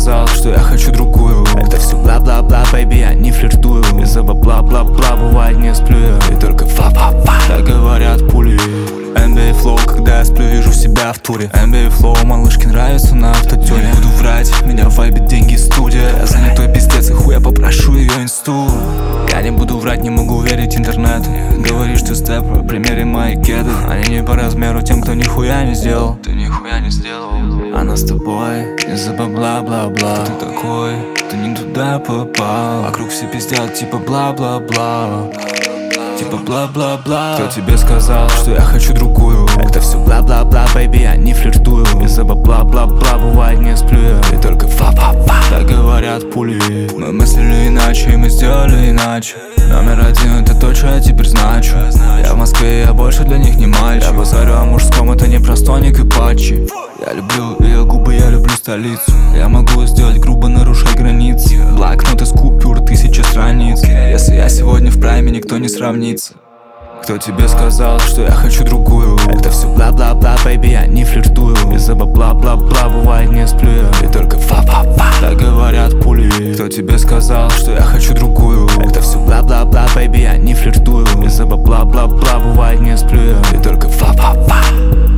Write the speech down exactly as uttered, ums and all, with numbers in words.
сказал, что я хочу другую. Это все бла-бла-бла, бэйби, я не флиртую. Из-за бла-бла-бла, бывает не сплю я. И только фа-фа-фа, так говорят пули. эн би эй флоу, когда я сплю, вижу себя в туре. эн би эй флоу, малышке нравится на автотюне. Не буду врать, меня вайбит деньги, студия. Я занятой пиздец, и хуя попрошу ее инсту. Я не буду врать, не могу верить интернету. Говоришь ты степ, примери мои кеды. Они не по размеру тем, кто нихуя не сделал. Ты нихуя не сделал. Она с тобой из-за бла-бла-бла. Ты такой, ты не туда попал. Вокруг все пиздят, типа бла-бла-бла. Типа бла-бла-бла. Кто тебе сказал, что я хочу другую? Это все бла-бла-бла, бэйби, я не флиртую. Из-за бла-бла-бла, бывает не сплю я. И только фа-фа-фа, так говорят пули. Мы мыслили иначе, и мы сделали иначе. Номер один, это то, что я теперь значу. Я в Москве, я больше для них не мальчик. Я базарю о мужском, это не простоник и патчи. Я люблю ее губы, я люблю столицу. Я могу сделать грубо, нарушать границы. Блокнот из купюр, тысяча страниц. Если я сегодня в прайме, никто не сравнится. Кто тебе сказал, что я хочу другую? Это все бла-бла-бла, бэйби, я не флиртую. Из-за бла-бла-бла, бывает не сплю я. И только фа-фа-фа, так говорят пули. Кто тебе сказал, что я хочу другую? Это все бла-бла-бла, бэйби, я не флиртую. Из-за бла-бла-бла, бывает не сплю я. И только фа-фа-фа.